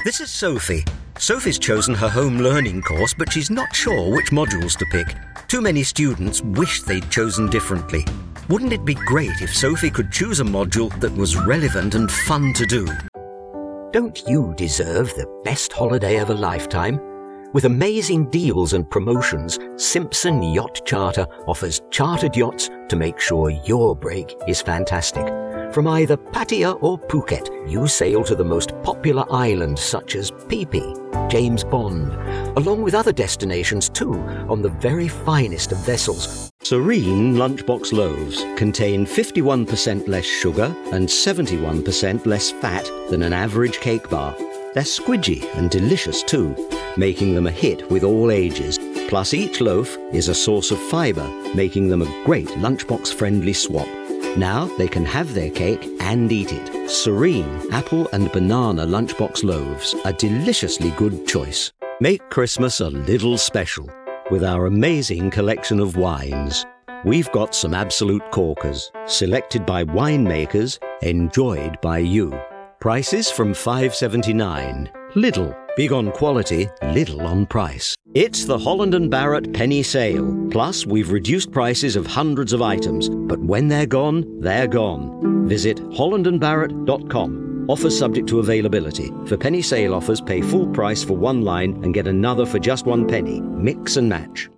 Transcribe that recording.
This is Sophie. Sophie's chosen her home learning course, but she's not sure which modules to pick. Too many students wish they'd chosen differently. Wouldn't it be great if Sophie could choose a module that was relevant and fun to do? Don't you deserve the best holiday of a lifetime? With amazing deals and promotions, Simpson Yacht Charter offers chartered yachts to make sure your break is fantastic. From either Pattaya or Phuket, you sail to the most popular islands such as Phi Phi, James Bond, along with other destinations too, on the very finest of vessels. Serene lunchbox loaves contain 51% less sugar and 71% less fat than an average cake bar. They're squidgy and delicious too, making them a hit with all ages. Plus each loaf is a source of fibre, making them a great lunchbox-friendly swap. Now they can have their cake and eat it. Serene apple and banana lunchbox loaves, a deliciously good choice. Make Christmas a little special with our amazing collection of wines. We've got some Absolute Corkers, selected by winemakers, enjoyed by you. Prices from $5.79. Lidl. Big on quality, little on price. It's the Holland & Barrett penny sale. Plus, we've reduced prices of hundreds of items, but when they're gone, they're gone. Visit hollandandbarrett.com. Offers subject to availability. For penny sale offers, pay full price for one line and get another for just 1 penny. Mix and match.